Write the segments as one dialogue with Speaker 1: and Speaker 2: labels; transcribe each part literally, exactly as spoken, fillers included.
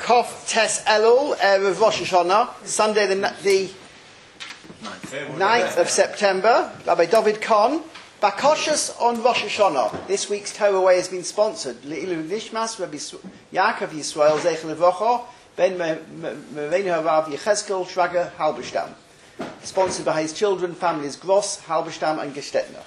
Speaker 1: Kof Tes Elul, Erev Rosh Hashanah, Sunday the, the ninth of September. Rabbi David Kahn. Bakoshas on Rosh Hashanah. This week's Torah Way has been sponsored. Le'ilu Nishmas, Rabbi Yaakov Yisrael, Zeichel Levocho, Ben Merenu Harav Yechezkel, Shraga, Halberstam. Sponsored by his children, families Gross, Halberstam and Gestetner.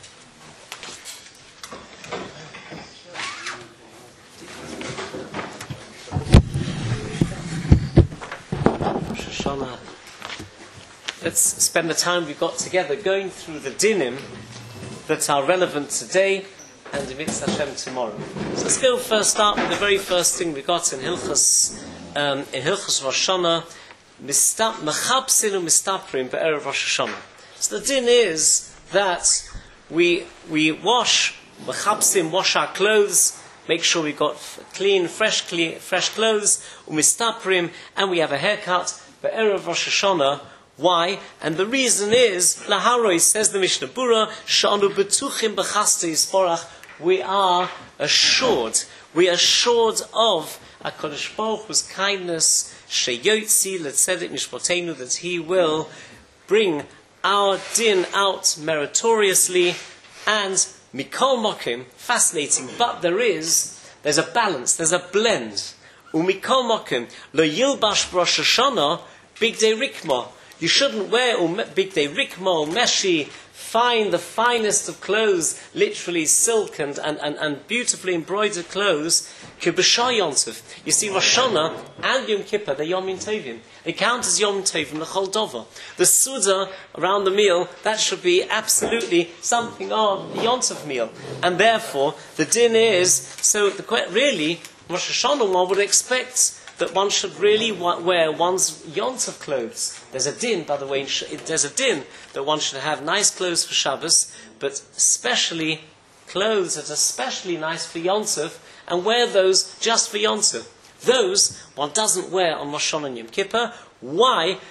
Speaker 2: Rosh Hashanah. Let's spend the time we've got together going through the dinim that are relevant today and if it's Hashem tomorrow. So let's go first start with the very first thing we got in Hilchos um, in Hilchos Rosh Hashanah, Mechabsin u Mistaprim be'erev Rosh Hashanah. So the din is that we we wash Mechabsim, wash our clothes, make sure we've got clean, fresh, clean, fresh clothes, u Mistaprim, and we have a haircut be'erev Rosh Hashanah. Why? And the reason is, Laharoi, says the Mishnah Bura, Sha'anu betuchim b'chaste yisborach, we are assured, we are assured of HaKadosh Baruch Hu's kindness, Sheyotzi letzedek mishpotenu, that He will bring our din out meritoriously, and Mikol Mokim, fascinating, but there is, there's a balance, there's a blend. Umikol Mokim, Lo Yilbash Rosh Hashanah, Bigdei Rikma. You shouldn't wear big day rikmo, meshi, fine, the finest of clothes, literally silk and, and, and, and beautifully embroidered clothes. Kibashah Yontov. You see, Rosh Hashanah and Yom Kippur, they're Yom Tovim. They count as Yom Tovim, the Chol Dover. The Suda around the meal, that should be absolutely something of the Yontov meal. And therefore, the din is, so the really, Rosh Hashanah one would expect that one should really wear one's Yontov clothes. There's a din, by the way, there's a din that one should have nice clothes for Shabbos, but especially clothes that are especially nice for Yontov, and wear those just for Yontov. Those one doesn't wear on Rosh Hashanah and Yom Kippur. Why?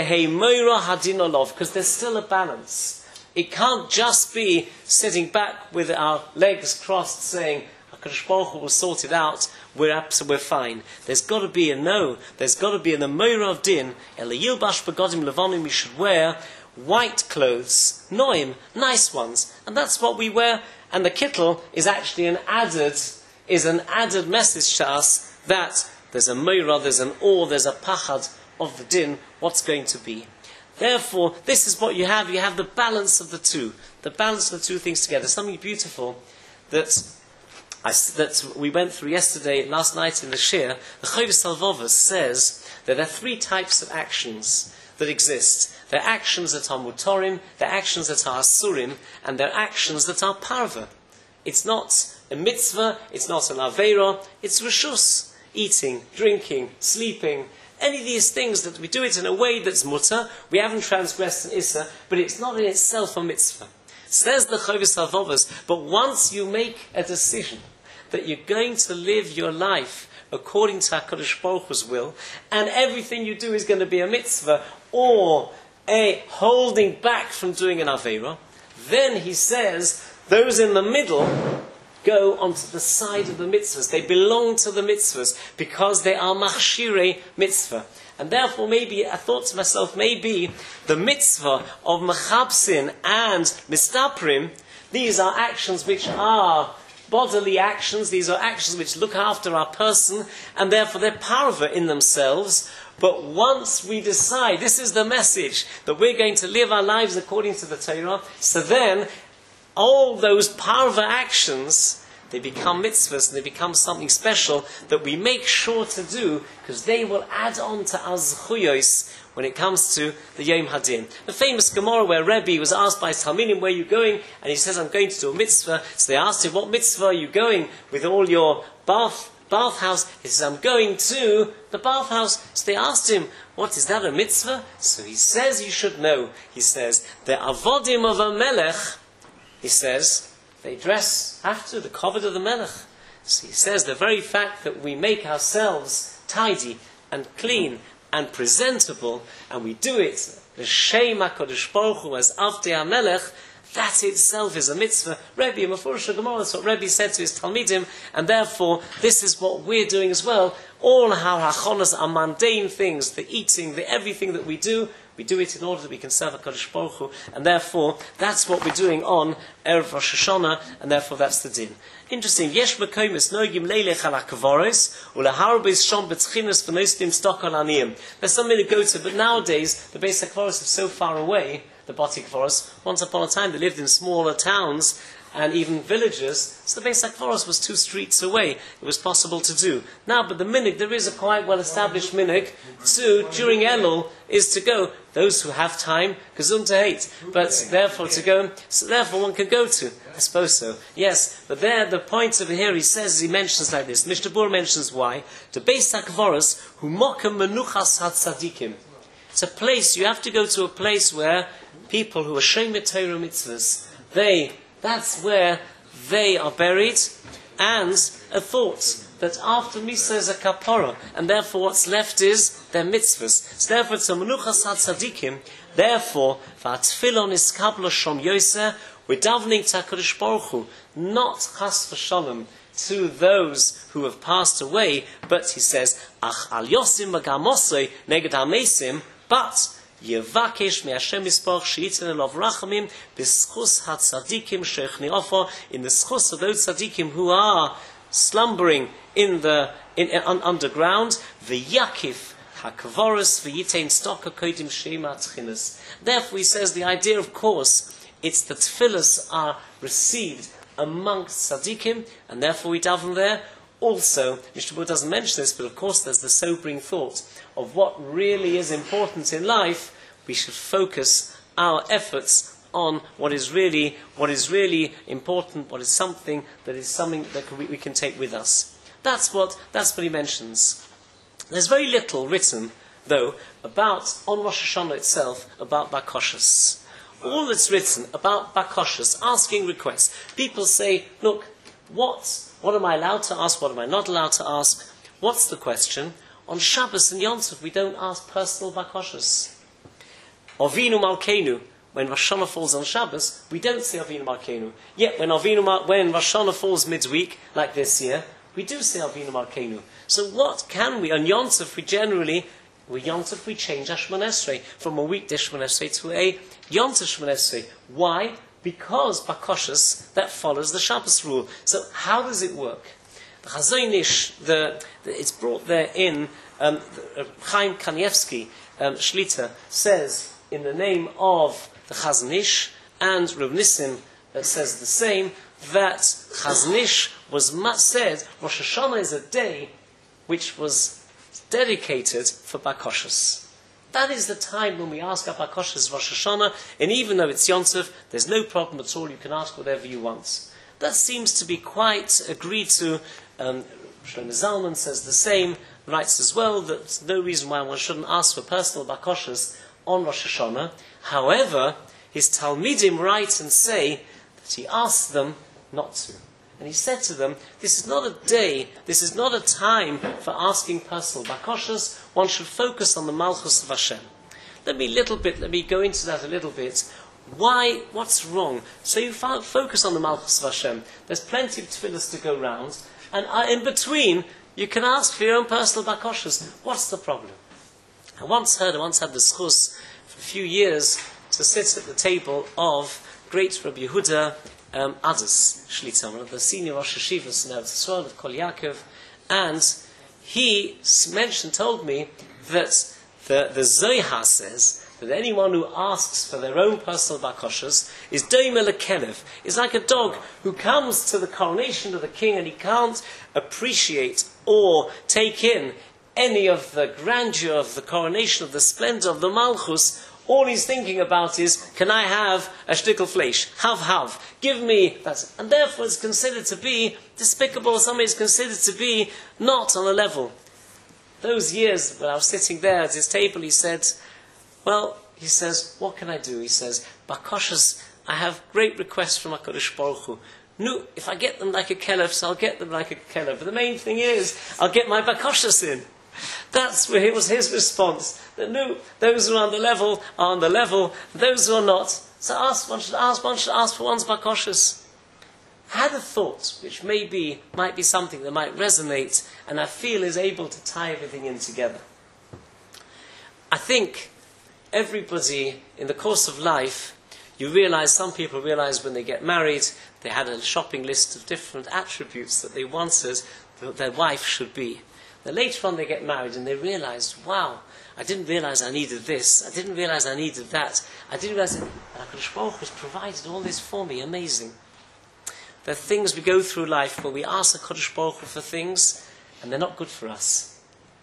Speaker 2: Because there's still a balance. It can't just be sitting back with our legs crossed saying, HaKadosh Baruch Hu will sort it out, we're absolutely we're fine. There's got to be a no, there's got to be an Amora of Din, Eliyilbash Begodim Levonim, we should wear white clothes, noim, nice ones, and that's what we wear, and the kittel is actually an added, is an added message to us that there's a Amora, there's an or, there's a pachad of the Din, what's going to be. Therefore, this is what you have, you have the balance of the two, the balance of the two things together, something beautiful that I, that we went through yesterday, last night in the Shir. The Chovis Halvovos says that there are three types of actions that exist. There are actions that are mutorim, there are actions that are asurim, and there are actions that are parva. It's not a mitzvah, it's not an aveira, it's reshus, eating, drinking, sleeping, any of these things that we do it in a way that's mutter, we haven't transgressed an issa, but it's not in itself a mitzvah. Says the Chovis Halvovos, but once you make a decision that you're going to live your life according to HaKadosh Baruch Hu's will, and everything you do is going to be a mitzvah, or a holding back from doing an aveira, then he says, those in the middle go onto the side of the mitzvahs. They belong to the mitzvahs, because they are machshirei mitzvah. And therefore, maybe, I thought to myself, maybe the mitzvah of mechabsin and mistaprim, these are actions which are bodily actions, these are actions which look after our person, and therefore they're parva in themselves. But once we decide, this is the message, that we're going to live our lives according to the Torah, so then all those parva actions, they become mitzvahs, and they become something special that we make sure to do, because they will add on to our zechuyos when it comes to the Yom Hadin. The famous Gemara where Rebbe was asked by Talmidim, where are you going? And he says, I'm going to do a mitzvah. So they asked him, what mitzvah are you going with all your bath bathhouse? He says, I'm going to the bathhouse. So they asked him, what is that, a mitzvah? So he says, you should know. He says, the avodim of a melech, he says, they dress after the covet of the melech. So he says, the very fact that we make ourselves tidy and clean and presentable, and we do it l'shem HaKadosh Baruch Hu as Avdei HaMelech, That itself is a mitzvah. Rebbe, in Mefurish Gemara, that's what Rebbe said to his Talmidim, and therefore this is what we're doing as well. All our hachonas are mundane things, the eating, the everything that we do, we do it in order that we can serve HaKadosh Baruch Hu, and therefore that's what we're doing on Erev Rosh Hashanah, and therefore that's the din. Interesting. Yesh mekomis noigim leilech ala kavaros ulaharbis shom betchinas v'nostim stokol aniyim. There's something to go to, but nowadays the Beis HaKvaros is so far away. The Bati Kvaros. Once upon a time, they lived in smaller towns and even villages, so the Beis HaKvaros was two streets away. It was possible to do. Now, but the minig, there is a quite well-established minig to, during Elul, is to go. Those who have time, gesund to hate, but therefore to go, so therefore one can go to. I suppose so. Yes, but there, the point over here, he says, he mentions like this. Mishnah Bur mentions why. The Beis HaKvaros, hu mokem menuchas hatzadikim. It's a place, you have to go to a place where people who are Shemei Torah mitzvahs, they, that's where they are buried, and a thought that after Misa is a kapara, and therefore what's left is their mitzvahs. So therefore it's a menuchas hatzadikim, therefore, v'atfilon is kabla shom yoseh, we're davening to HaKadosh Baruch Hu, not chas v'shalom, to those who have passed away, but he says, ach al yosim v'gamosoi neged ha-mesim, but Yevakesh me Hashem Yisparach sheyitzen elov rachamim b'schus hatzadikim sheichni ofo, in the schus of those tzadikim who are slumbering in the in, in un, underground. V'yakif hakvaros v'yitein stoka kodim shema tchinas. Therefore, he says the idea, of course, it's that tefillas are received amongst tzadikim, and therefore we daven there. Also, Mishnah Bur doesn't mention this, but of course there's the sobering thought of what really is important in life. We should focus our efforts on what is really, what is really important, what is something that is something that we, we can take with us. That's what, that's what he mentions. There's very little written, though, about, on Rosh Hashanah itself, about Bakoshas. All that's written about Bakoshas, asking requests. People say, look, what... What am I allowed to ask? What am I not allowed to ask? What's the question? On Shabbos and Yom Tov, we don't ask personal bakoshas. Avinu Malkeinu, when Rosh Hashanah falls on Shabbos, we don't say Avinu Malkeinu. Yet when Avinu Mal- when Rosh Hashanah falls midweek, like this year, we do say Avinu Malkeinu. So what can we? On Yom Tov, we generally, with Yom Tov, we change our Shemon Esrei from a weekday Shemon Esrei to a Yom Tov Shemon Esrei. Why? Because Bakoshas, that follows the Shabbos rule. So how does it work? The Chazon Ish, the, the, it's brought there in, um, the, uh, Chaim Kanievsky, um, Shlita, says, in the name of the Chazon Ish, and Reb Nissim uh, says the same, that Chazon Ish was ma- said, Rosh Hashanah is a day which was dedicated for Bakoshas. That is the time when we ask our Bakoshas Rosh Hashanah, and even though it's Yom Tov, there's no problem at all, you can ask whatever you want. That seems to be quite agreed to. Um, Shlomo Zalman says the same, writes as well that there's no reason why one shouldn't ask for personal Bakoshas on Rosh Hashanah. However, his Talmidim write and say that he asked them not to. And he said to them, this is not a day, this is not a time for asking personal bakoshas. One should focus on the Malchus of Hashem. Let me little bit, let me go into that a little bit. Why, what's wrong? So you fo- focus on the Malchus of Hashem. There's plenty of tefillahs to go round, and uh, in between, you can ask for your own personal bakoshas. What's the problem? I once heard, I once had the schus for a few years to sit at the table of great Rabbi Yehuda Um, Adus Shlita, one of the senior Rosh Hashivas in Eretz Yisrael of Kol Yaakov, and he mentioned, told me that the, the Zohar says that anyone who asks for their own personal bakoshas is doime lekelev, is like a dog who comes to the coronation of the king and he can't appreciate or take in any of the grandeur of the coronation, of the splendor of the Malchus. All he's thinking about is, can I have a shtickle fleish? Have, have. Give me that. And therefore it's considered to be despicable. Somebody is considered to be not on a level. Those years when I was sitting there at his table, he said, well, he says, what can I do? He says, bakoshas, I have great requests from HaKadosh Baruch Hu. No, if I get them like a kelev, so I'll get them like a kelev. But the main thing is, I'll get my bakoshas in. That's where it was his response. That no, those who are on the level are on the level, those who are not. So ask, one should ask, one should ask for one's bakoshes. I had a thought, which maybe might be something that might resonate, and I feel is able to tie everything in together. I think everybody, in the course of life, you realize, some people realize when they get married, they had a shopping list of different attributes that they wanted that their wife should be. Then later on they get married and they realize, wow, I didn't realize I needed this, I didn't realize I needed that, I didn't realize that HaKadosh Baruch Hu has provided all this for me, amazing. There are things we go through life where we ask HaKadosh Baruch Hu for things and they're not good for us.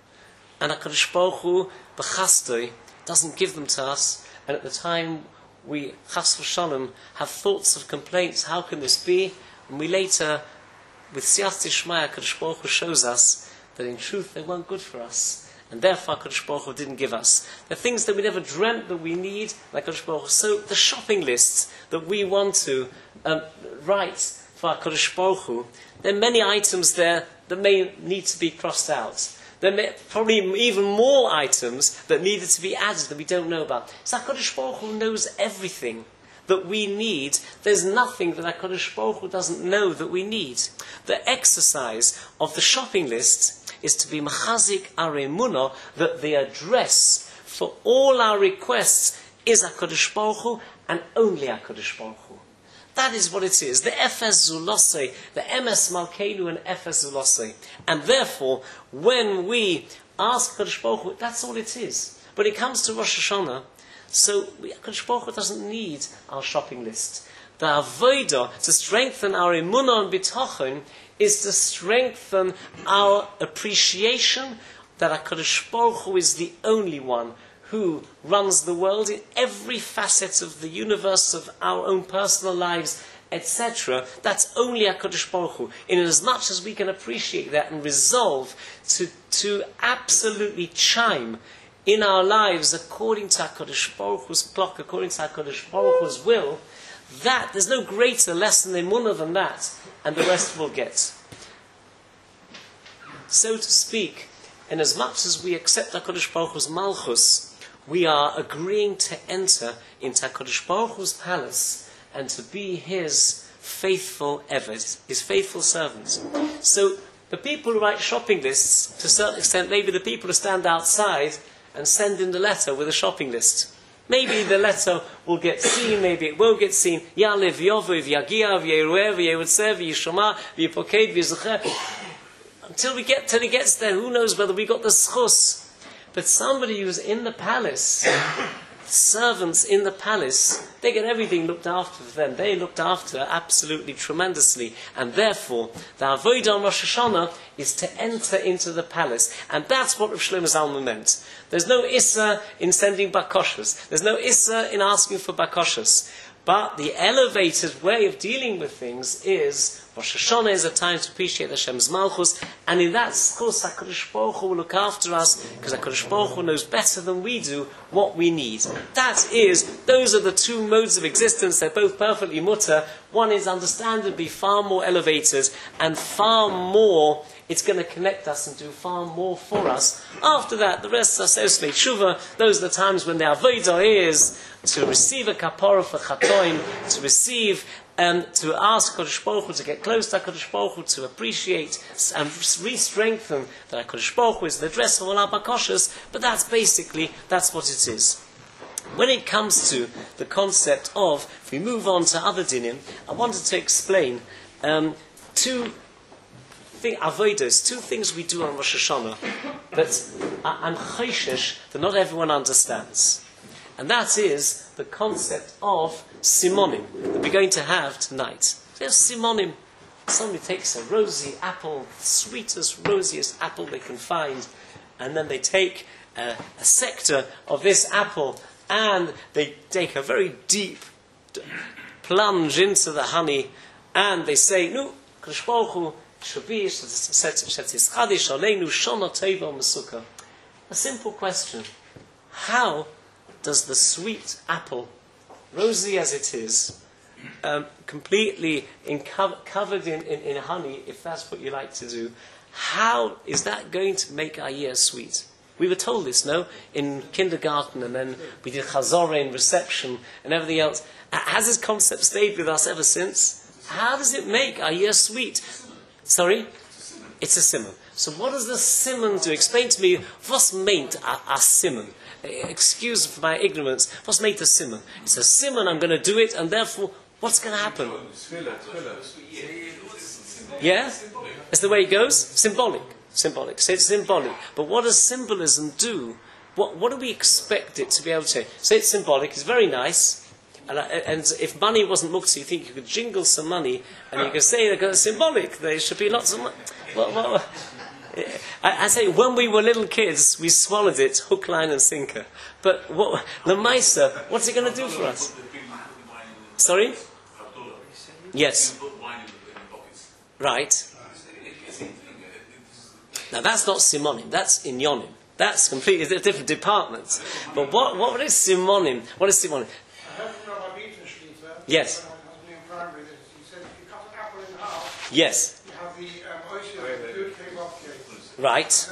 Speaker 2: And HaKadosh Baruch Hu, b'chastoi, doesn't give them to us, and at the time we, chas v'shalom, have thoughts of complaints, how can this be? And we later, with Siyat Tishmaya, HaKadosh Baruch Hu shows us that in truth they weren't good for us. And therefore HaKadosh Baruch Hu didn't give us. The things that we never dreamt that we need, like HaKadosh Baruch Hu. So the shopping lists that we want to um, write for HaKadosh Baruch Hu, there are many items there that may need to be crossed out. There may probably even more items that needed to be added that we don't know about. So HaKadosh Baruch Hu knows everything that we need. There's nothing that HaKadosh Baruch Hu doesn't know that we need. The exercise of the shopping list is to be machazik our emunah, that the address for all our requests is HaKadosh Baruch Hu and only HaKadosh Baruch Hu. That is what it is. The Efes Zulose, the Emes Malkeinu and Efes Zulose. And therefore, when we ask HaKadosh Baruch Hu, that's all it is. But it comes to Rosh Hashanah, so HaKadosh Baruch Hu doesn't need our shopping list. The Avodah, to strengthen our emunah and bitochen, is to strengthen our appreciation that HaKadosh Baruch Hu is the only one who runs the world in every facet of the universe, of our own personal lives, et cetera. That's only HaKadosh Baruch Hu. In as much as we can appreciate that and resolve to, to absolutely chime in our lives according to HaKadosh Baruch Hu's clock, according to HaKadosh Baruch Hu's will, that, there's no greater lesson in emunah than that, and the rest will get. So to speak, in as much as we accept HaKadosh Baruch Hu's malchus, we are agreeing to enter into HaKadosh Baruch Hu's palace and to be his faithful eved, his faithful servant. So the people who write shopping lists, to a certain extent, maybe the people who stand outside and send in the letter with a shopping list. Maybe the letter will get seen, maybe it will get seen. Ya'alev yovu v'yagia v'yerueh v'yerutzeh v'yishoma v'yipoked v'yizucher. Until we get, till he gets there, who knows whether we got the schus. But somebody who's in the palace, servants in the palace, they get everything looked after for them. They looked after absolutely tremendously. And therefore, the Avodah on Rosh Hashanah is to enter into the palace. And that's what Rav Shlomo Zalman meant. There's no issa in sending bakoshas. There's no issa in asking for bakoshas. But the elevated way of dealing with things is, Rosh Hashanah is a time to appreciate Hashem's malchus, and in that schus, HaKadosh Baruch Hu will look after us, because HaKadosh Baruch Hu knows better than we do what we need. That is, those are the two modes of existence, they're both perfectly mutter. One is understandably far more elevated, and far more, it's going to connect us and do far more for us. After that, the rest are Sosnei Tshuva. Those are the times when the Avodah is to receive a kapara for chatoim, to receive, um, to ask HaKadosh Baruch Hu to get close to HaKadosh Baruch Hu, to appreciate and re-strengthen that HaKadosh Baruch Hu is the address of all our bakoshas. But that's basically, that's what it is. When it comes to the concept of, if we move on to other dinim, I wanted to explain um, two thing, avodas, two things we do on Rosh Hashanah that I'm chayshish that not everyone understands. And that is the concept of simonim that we're going to have tonight. There's simonim. Somebody takes a rosy apple, the sweetest, rosiest apple they can find, and then they take a, a sector of this apple and they take a very deep plunge into the honey, and they say, "No, Kadosh Baruch Hu, a simple question. How does the sweet apple, rosy as it is, um, completely in co- covered in, in, in honey, if that's what you like to do, How is that going to make our year sweet? We were told this, no? In kindergarten, and then we did chazorah in reception and everything else. Has this concept stayed with us ever since? How does it make our year sweet? Sorry? It's a simon. So what does the simon do? Explain to me, what's meant a, a simon? Excuse for my ignorance. What's made a simon? It's a simon, I'm going to do it, and therefore, what's going to happen? Yeah? It's the way it goes? Symbolic. Symbolic. Say it's symbolic. But what does symbolism do? What, what do we expect it to be able to? Say it's symbolic. It's very nice. And, and if money wasn't muktzah, you think you could jingle some money and you could say it's symbolic. There should be lots of money. Well, well, I, I say, when we were little kids, we swallowed it, hook, line and sinker. But what, the Meister, what's it going to do for us? Sorry? Yes. Right. Now that's not simonim, that's inyonim. That's completely a different department. But what, what is simonim? What is simonim? Yes. Yes. Right.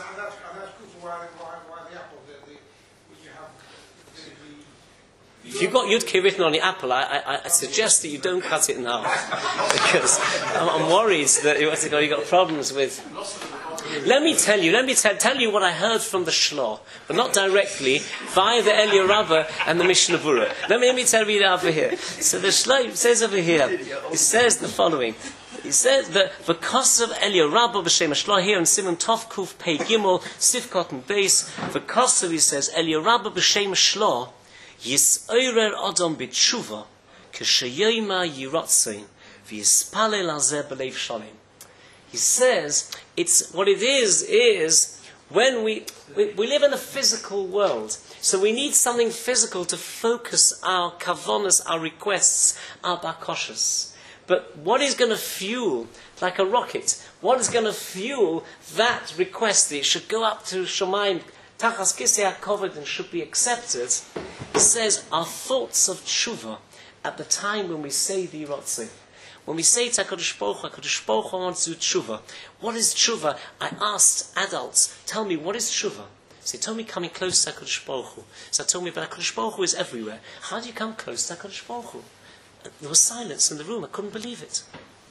Speaker 2: If you've got Yud-K written on the apple, I, I, I suggest that you don't cut it in half. Because I'm, I'm worried that you've got problems with... Let me tell you, let me t- tell you what I heard from the Shloh, but not directly, via the Eliyahu Rabbah and the Mishnah Berurah. Let me, let me tell you that over here. So the Shloh says over here, it says the following. He says that because of Eliyahu Rabbah b'shem Shloh here in Simon Tov Kuf Pei Gimel Sifkot and Beis, because of, he says, Eliyahu Rabbah b'shem Shloh Yis'orer Adam b'tshuva k'sheyoyma yiratzin v'yispalel hazeh b'leiv shalom. He says, it's what it is, is when we, we, we live in a physical world. So we need something physical to focus our kavanas, our requests, our bakoshas. But what is going to fuel, like a rocket, what is going to fuel that request that it should go up to Shomayim, Tachas Kisei HaKovod, and should be accepted? He says, our thoughts of tshuva at the time when we say the Yirotzeh. When we say to HaKadosh Baruch Hu, HaKadosh Baruch Hu wants to do tshuva. What is tshuva? I asked adults, tell me, what is tshuva? So they told me coming close to HaKadosh Baruch Hu. So I told me, but HaKadosh Baruch Hu is everywhere. How do you come close to HaKadosh Baruch Hu? There was silence in the room. I couldn't believe it.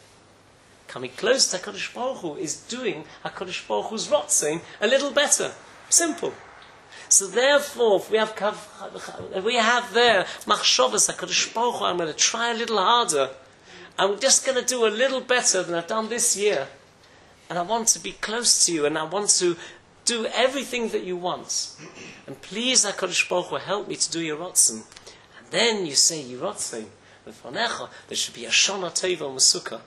Speaker 2: Coming close to HaKadosh Baruch Hu is doing HaKadosh Baruch Hu's rotzing a little better. Simple. So therefore, if we have if we have there machshavas HaKadosh Baruch Hu, I'm going to try a little harder. I'm just going to do a little better than I've done this year. And I want to be close to you, and I want to do everything that you want. And please, HaKadosh Baruch Hu, help me to do your rotzen. And then you say, Yirotzeh, there should be a Shana Tova Mesukah.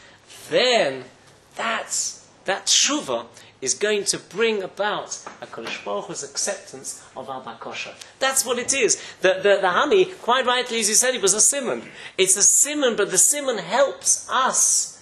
Speaker 2: Then, that's, that tshuva is going to bring about HaKadosh Baruch Hu's acceptance of our bakosha. That's what it is. The, the, the honey, quite rightly as you said, it was a simon. It's a simon, but the simon helps us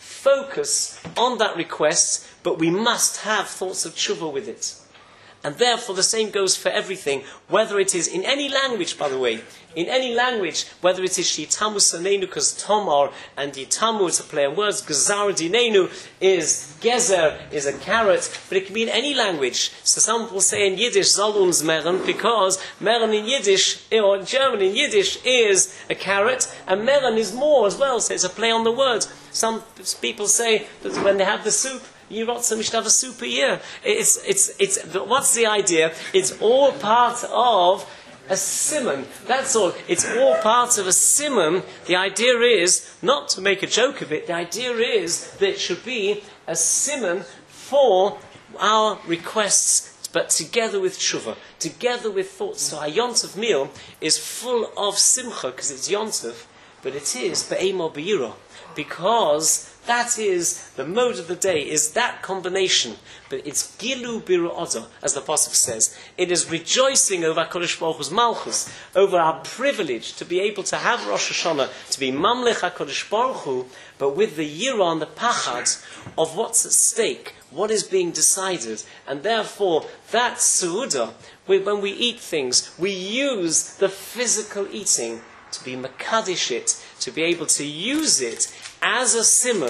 Speaker 2: focus on that request, but we must have thoughts of tshuva with it. And therefore the same goes for everything, whether it is in any language, by the way, in any language, whether it is Shitamu Sanenu, because Tomar and Yitamu, it's a play on words, Gazar Dinenu is Gezer, is a carrot, but it can be in any language. So some will say in Yiddish, Zolun's Meren, because Meren in Yiddish, or in German in Yiddish, is a carrot, and Meren is more as well, so it's a play on the words. Some people say that when they have the soup, Yirotzeh, we should have a super year. It's, it's, it's, what's the idea? It's all part of a simon. That's all. It's all part of a simon. The idea is, not to make a joke of it, the idea is that it should be a simon for our requests, but together with tshuva, together with thoughts. So our Yontif meal is full of simcha, because it's Yontif, but it is be'emo be'iro, because that is the mode of the day, is that combination. But it's gilu biru odo, as the Pasuk says. It is rejoicing over HaKadosh Baruch Hu's malchus, over our privilege to be able to have Rosh Hashanah, to be mamlech HaKadosh Baruch Hu, but with the yira and the pachad of what's at stake, what is being decided. And therefore, that su'udah, when we eat things, we use the physical eating to be makadish it, to be able to use it as a simon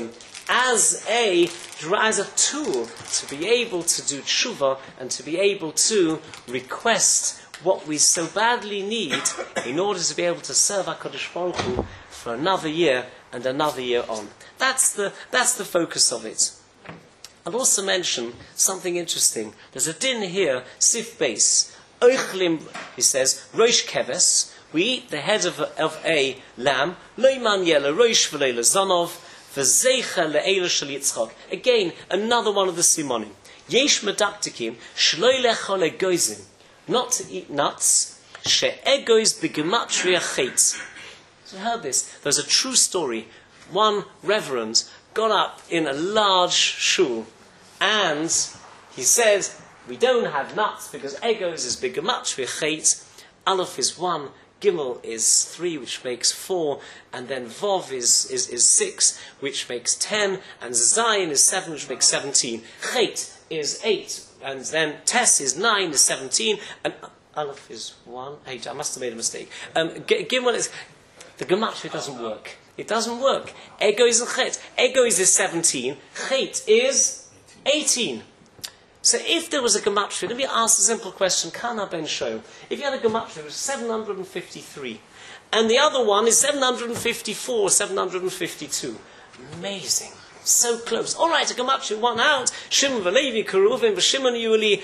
Speaker 2: as a, as a tool to be able to do tshuva and to be able to request what we so badly need in order to be able to serve HaKadosh Baruch Hu for another year and another year on. That's the, that's the focus of it. I'll also mention something interesting. There's a din here, Sif Beis. Oichlim, he says, Rosh Keves, we eat the head of a, of a lamb, Loiman Yela, Rosh V'leila Zonov, V'zeicha Le'ela Shel Yitzchak. Again, another one of the simonim. Yesh Medaktikim, Shloi Lecha Legoizim. Not to eat nuts, she'egois b'gematria chetz. So you heard this. There's a true story. One reverend got up in a large shul, and he said, we don't have nuts because egos is b'gematria chetz. Aleph is one, Gimel is three, which makes four, and then Vov is, is, is six, which makes ten, and Zayin is seven, which makes seventeen. Chet is eight. And then Tes is nine, is seventeen, and Aleph is one, eight. I must have made a mistake. Um, Gimel is, the Gematria doesn't work. It doesn't work. Ego is a Chet. Ego is seventeen. Chet is eighteen. So if there was a Gematria, let me ask a simple question. Kana Ben Sho. If you had a Gematria, it was seven hundred fifty-three. And the other one is seven hundred fifty-four, seven hundred fifty-two. Amazing. So close. All right, a Gematria, one out. Shimon v'Levi, Keruvim, v'Shimon Yuli,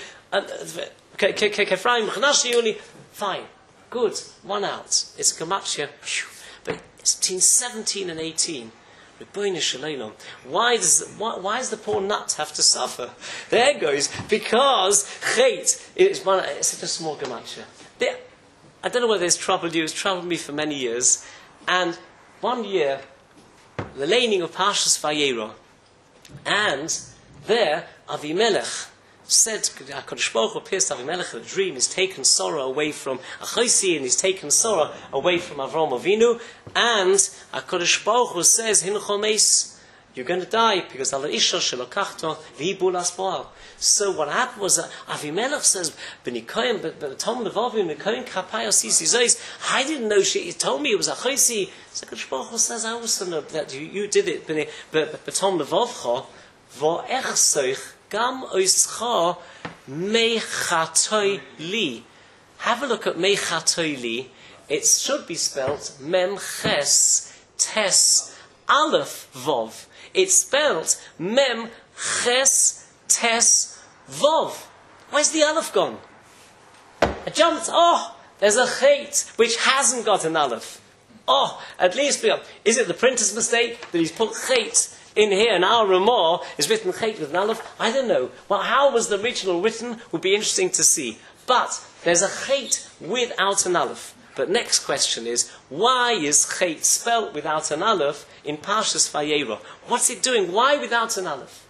Speaker 2: Kefraim, v'Chanash Yuli. Fine. Good. One out. It's a Gematria. But it's between seventeen and eighteen. Why does why, why does the poor nut have to suffer? There goes. Because Chet is one. It's such a small Gematria. I don't know whether it's troubled you. It's troubled me for many years. And one year, the laning of Parshas Vayera, and there Avimelech said, HaKadosh Baruch Hu appears to Avimelech in a dream. He's taken Sarah away from Achosi, and he's taken Sarah away from Avram Avinu, and HaKadosh Baruch Hu says, Hinchol Meis, you're going to die because Allah Isha Shelokachto V'Ibul Aspoal. So what happened was that Avimelech says, "B'nikoyim, but Tom Levavim Nikoyim Kapayos Yisizos." I didn't know she. He told me it was a Chosi. So HaKadosh Baruch Hu says, "I also know that you, you did it." But Tom Levavcha V'Echsoich Gam Oischa Mechatoi Li. Have a look at Mechatoi Li. It should be spelt Mem Ches Tes Aleph Vov. It's spelt Mem Ches Tes Vov. Where's the Aleph gone? I jumped. Oh, there's a Chet which hasn't got an Aleph. Oh, at least we are. Is it the printer's mistake that he's put Chet in here and our Ramah is written Chet with an Aleph? I don't know. Well, how was the original written would be interesting to see. But there's a Chet without an Aleph. But next question is, why is Chet spelt without an Aleph in Parshas Vayera? What's it doing? Why without an Aleph?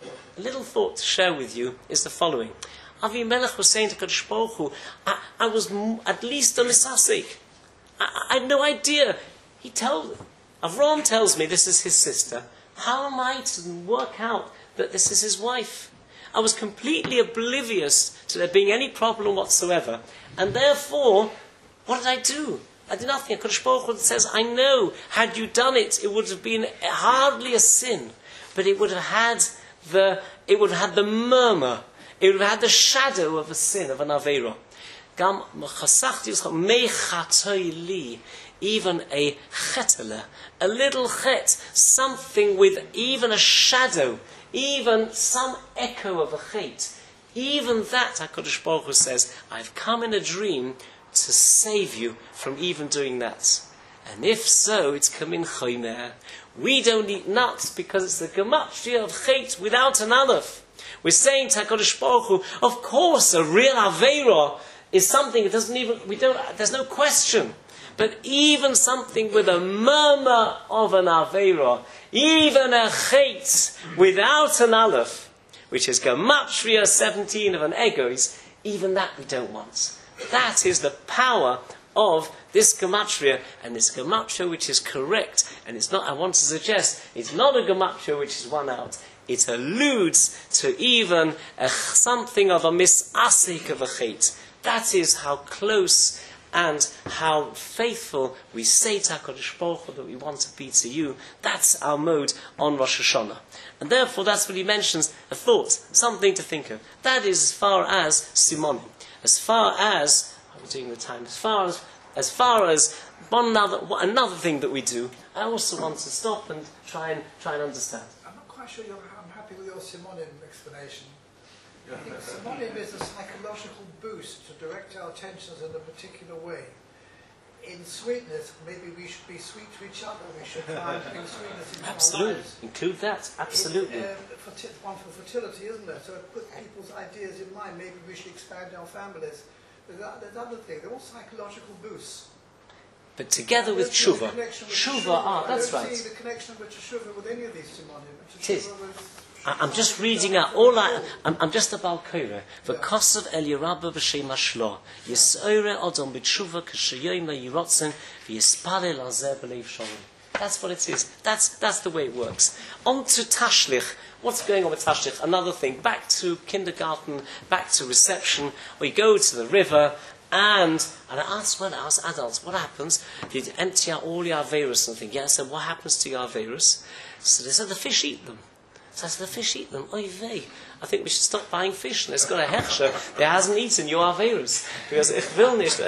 Speaker 2: A little thought to share with you is the following. Avimelech was saying to Kadosh Baruch Hu, I, I was m- at least a misasik. I, I had no idea. He told, Avram tells me this is his sister. How am I to work out that this is his wife? I was completely oblivious to there being any problem whatsoever. And therefore, what did I do? I did nothing. HaKadosh Baruch Hu says, I know, had you done it, it would have been hardly a sin, but it would have had the, it would have had the murmur, it would have had the shadow of a sin, of an Aveira. Gam chasachti mechatoi li, even a chetele, a little chet, something with even a shadow, even some echo of a chet. Even that, HaKadosh Baruch Hu says, I've come in a dream to save you from even doing that. And if so, it's kamin chomer. We don't eat nuts because it's the gematria of chet without an aleph. We're saying to HaKadosh Baruch Hu, of course, a real aveira is something that doesn't even, we don't, there's no question. But even something with a murmur of an aveira, even a chet without an aleph, which is gematria seventeen of an egos, even that we don't want. That is the power of this gematria, and this gematria which is correct, and it's not, I want to suggest, it's not a gematria which is one out. It alludes to even a, something of a misasik of a chet. That is how close and how faithful we say to HaKadosh Baruch Hu that we want to be to you. That's our mode on Rosh Hashanah. And therefore that's what he mentions, a thought, something to think of. That is as far as Simonim. As far as, I'm doing the time, as far as, as far as one another, another thing that we do, I also want to stop and try and try and understand.
Speaker 3: I'm not quite sure you're, I'm happy with your Simonim explanation. I think Simonim is a psychological boost to direct our attentions in a particular way. In sweetness, maybe we should be sweet to each other. We should find bring sweetness in
Speaker 2: Absolutely.
Speaker 3: our lives.
Speaker 2: Include that. Absolutely.
Speaker 3: In, um, ferti- one for fertility, isn't there? So it put people's ideas in mind. Maybe we should expand our families. There's, there's other things. They're all psychological boosts.
Speaker 2: But together with tshuva. Tshuva, ah, that's right.
Speaker 3: I don't see the connection with tshuva with any of these Simonim.
Speaker 2: It is. I'm just reading out all I, I'm, I'm just about Koira. V'kosav el Yerabba b'shem hashlo. Yis'ore odom b'tshuva k'shayoyim layirotzen v'yispalel azeh b'leiv shalom. That's what it is. That's, that's the way it works. On to Tashlich. What's going on with Tashlich? Another thing. Back to kindergarten, back to reception. We go to the river, and and I asked, well, I asked adults, what happens? Did you empty out all your Averis and think? Yeah, I said, what happens to your Averis? So they said, the fish eat them. So I said, the fish eat them. Oy vey. I think we should stop buying fish. And it's got a hechsher. There hasn't eaten your Averis. Because ich will nicht.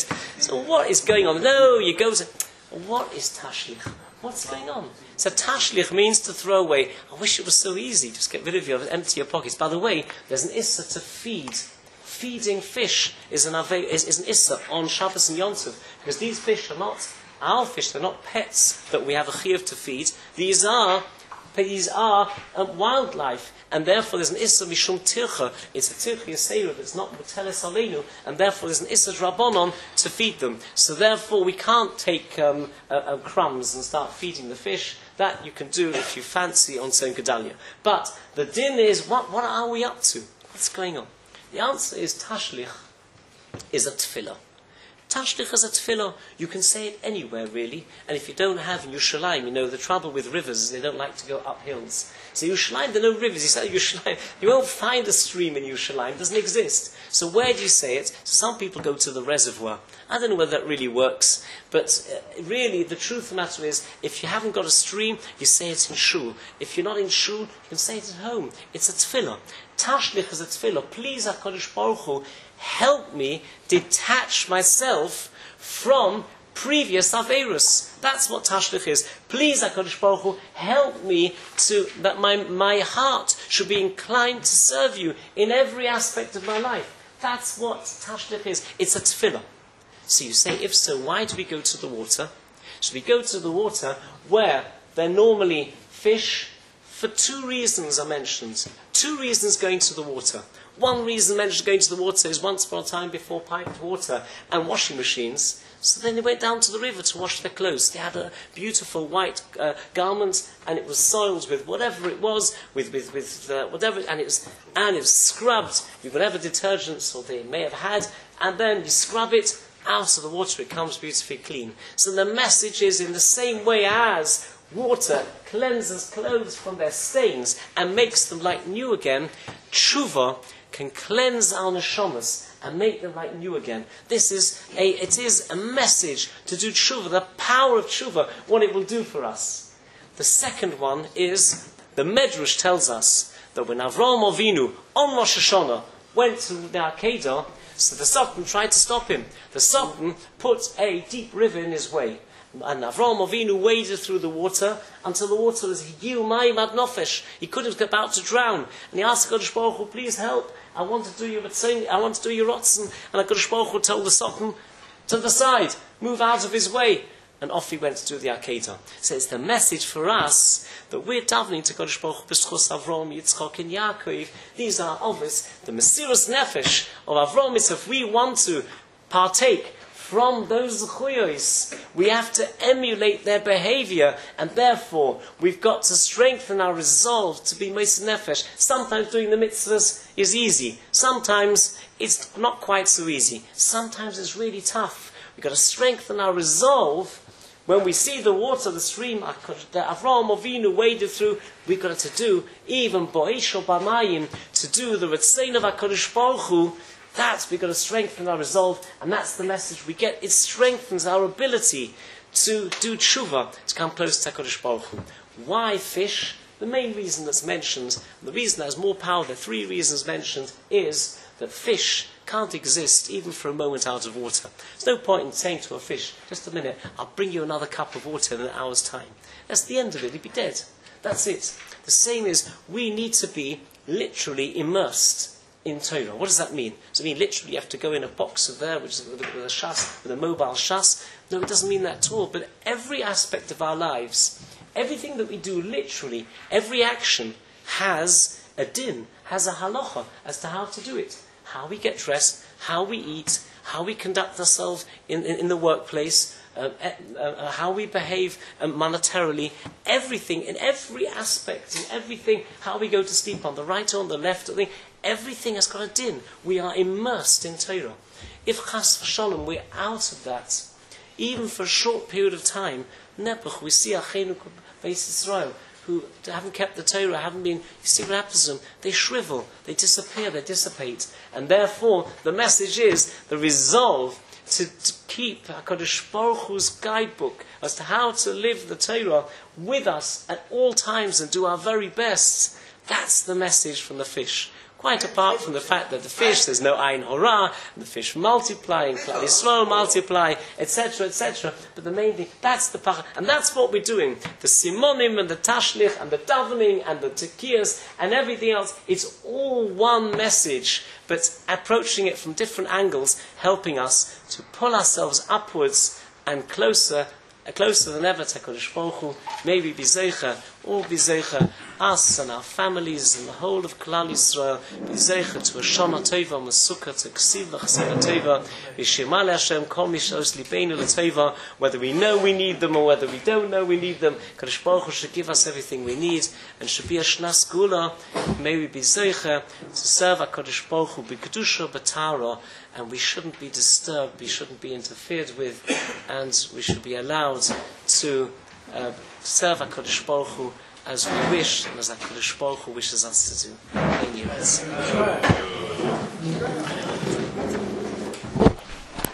Speaker 2: So what is going on? No, you go to... What is Tashlich? What's going on? So Tashlich means to throw away. I wish it was so easy. Just get rid of your, empty your pockets. By the way, there's an issa to feed. Feeding fish is an, ave, is, is an issa on Shabbos and Yom Tov. Because these fish are not our fish. They're not pets that we have a chiyuv to feed. These are... These are um, wildlife, and therefore there's an issa mishum tircha. It's a tircha yaseiru that's not muteles aleinu, and therefore there's an issa drabonon to feed them. So therefore we can't take um, uh, uh, crumbs and start feeding the fish. That you can do if you fancy on Tzon Gedalia. But the din is, what, what are we up to? What's going on? The answer is Tashlich is a tefillah. Tashlich is a tefillah. You can say it anywhere, really. And if you don't have in Yerushalayim, you know, the trouble with rivers is they don't like to go up hills. So Yerushalayim, there are no rivers. You say Yerushalayim, you won't find a stream in Yerushalayim. It doesn't exist. So where do you say it? So some people go to the reservoir. I don't know whether that really works. But uh, really, the truth of the matter is, if you haven't got a stream, you say it in shul. If you're not in shul, you can say it at home. It's a tefillah. Tashlich is a tefillah. Please, HaKadosh Baruch Hu, help me detach myself from previous Aveirus. That's what Tashlich is. Please, HaKadosh Baruch Hu, help me to, that my, my heart should be inclined to serve you in every aspect of my life. That's what Tashlich is. It's a tefillah. So you say, if so, why do we go to the water? So we go to the water where there are normally fish, for two reasons are mentioned. Two reasons going to the water. One reason mentioned going to the water is once upon a time before piped water and washing machines. So then they went down to the river to wash their clothes. They had a beautiful white uh, garment, and it was soiled with whatever it was, with with with uh, whatever, and it was and it was scrubbed with whatever detergents or they may have had, and then you scrub it out of the water. It comes beautifully clean. So the message is, in the same way as water cleanses clothes from their stains and makes them like new again, tshuva can cleanse our neshamas and make them like new again. This is a, it is a message to do tshuva, the power of tshuva, what it will do for us. The second one is, the Medrash tells us that when Avraham Avinu on Rosh Hashanah went to the Akedah, so the Satan tried to stop him. The Satan put a deep river in his way. And Avraham Avinu waded through the water until the water was Higil Mayim Ad Nofesh. He could have about to drown. And he asked HaKadosh Baruch Hu, please help. I want to do your I want to do your rotzen. And HaKadosh Baruch Hu told the Satan to the side, move out of his way. And off he went to do the Akedah. So it's the message for us that we're davening to HaKadosh Baruch Hu, B'schus Avraham, Yitzchak, and Yaakov. These are obvious, the Mesiras Nefesh of Avraham. Is if we want to partake from those zechuyos, we have to emulate their behavior, and therefore we've got to strengthen our resolve to be Mesiras Nefesh. Sometimes doing the mitzvahs is easy. Sometimes it's not quite so easy. Sometimes it's really tough. We've got to strengthen our resolve. When we see the water, the stream that Avraham Avinu waded through, we've got to do, even Bo'esh or B'mayim, to do the Ritzein of HaKadosh Baruch Hu, That we've got to strengthen our resolve, and that's the message we get. It strengthens our ability to do tshuva, to come close to HaKadosh Baruch Hu. Why fish? The main reason that's mentioned, the reason that has more power, the three reasons mentioned, is that fish can't exist even for a moment out of water. There's no point in saying to a fish, just a minute, I'll bring you another cup of water in an hour's time. That's the end of it, he'd be dead. That's it. The same is, we need to be literally immersed in Torah. What does that mean? Does it mean literally you have to go in a box of there, which is with a, with a shas, with a mobile shas? No, it doesn't mean that at all. But every aspect of our lives, everything that we do literally, every action has a din, has a halacha as to how to do it. How we get dressed, how we eat, how we conduct ourselves in, in, in the workplace, uh, uh, uh, how we behave um, monetarily, everything, in every aspect, in everything, how we go to sleep on the right or on the left, or the, everything has got a din. We are immersed in Torah. If chas v'shalom, we're out of that, even for a short period of time, Nebuch, we see Achenu Beis Yisrael, who haven't kept the Torah, haven't been, you see what happens to them? They shrivel, they disappear, they dissipate. And therefore, the message is the resolve to, to keep HaKadosh Baruch Hu's guidebook as to how to live the Torah with us at all times and do our very best. That's the message from the fish. Quite apart from the fact that the fish, there's no Ein Horah, and the fish multiply, and Klal Yisrael multiply, et cetera, et cetera. But the main thing, that's the pach, and that's what we're doing. The simonim and the tashlich and the davening and the tekiyas and everything else, it's all one message, but approaching it from different angles, helping us to pull ourselves upwards and closer, closer than ever to HaKadosh Baruch Hu. May we be zeicha, all be zeicha, us and our families and the whole of Klal Yisrael, be zeicha to a Shana Tova, Mesukah, to Ksiv L'Chasera Tova, V'shema Le'Hashem, Kol Mishos Libeinu L'Tova, whether we know we need them or whether we don't know we need them, HaKadosh Baruch Hu should give us everything we need, and should be a Shnas Gula. May we be zeicha to serve HaKadosh Baruch Hu, B'Kedusha, B'Tara, and we shouldn't be disturbed, we shouldn't be interfered with, and we should be allowed to uh, serve HaKadosh Baruch Hu as we wish, and as HaKadosh Baruch Hu wishes us to do. Amen.